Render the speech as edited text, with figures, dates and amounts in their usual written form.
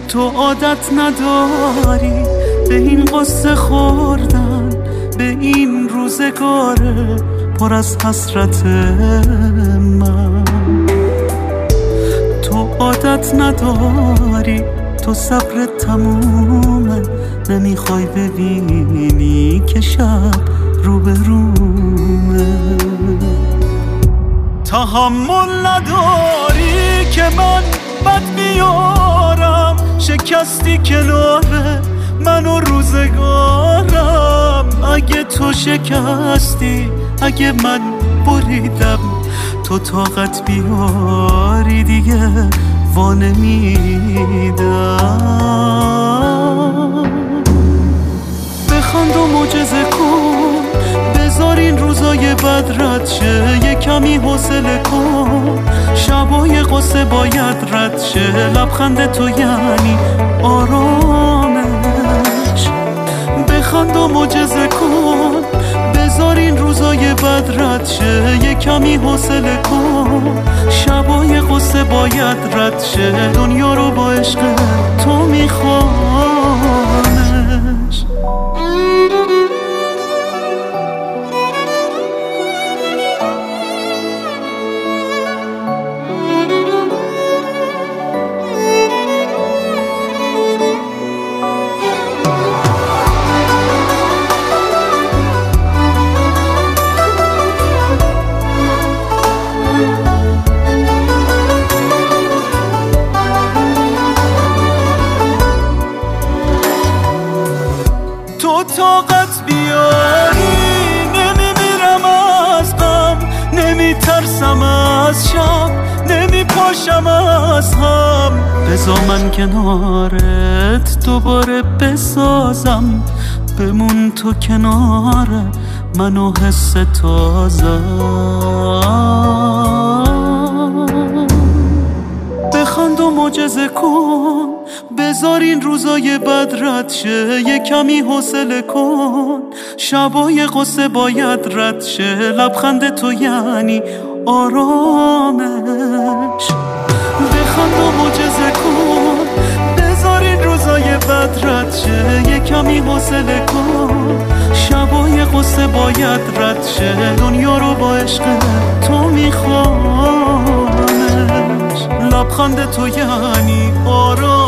تو عادت نداری به این قصه خوردن، به این روزگار پر از حسرت من. تو عادت نداری، تو صبر تمومه، نمیخوای ببینی که شب روبرومه. تحمل نداری که من بد میارم، شکستی کناره من و روزگارم. اگه تو شکستی، اگه من بریدم، تو طاقت بیاری دیگه وانمیدم. بخند و معجزه کن، بذار این روزای بد رد شه، یه کمی حوصله کن، شبای قصه باید رد شه. لبخند تو یعنی آرامش. بخند و معجزه کن، بذار این روزای بد رد شه، یه کمی حوصله کن، شبای قصه باید رد شه. دنیا رو با عشق تو میخوانش. تو طاقت بیاری، نمیمیرم از غم، نمیترسم از شب، نمیپاشم از هم. بذار من کنارت دوباره بسازم، بمون تو کنار من و حس تازم. بخند و معجزه کن، بذار این روزای بد رد شه، یه کمی حوصله کن، شبای قصه باید رد شه. لبخند تو یعنی آرامش. بخند و معجزه کن، بذار این روزای بد رد شه، یه کمی حوصله کن، شبای قصه باید رد شه. دنیا رو با عشق تو میخوانش. لبخند تو یعنی آرامش.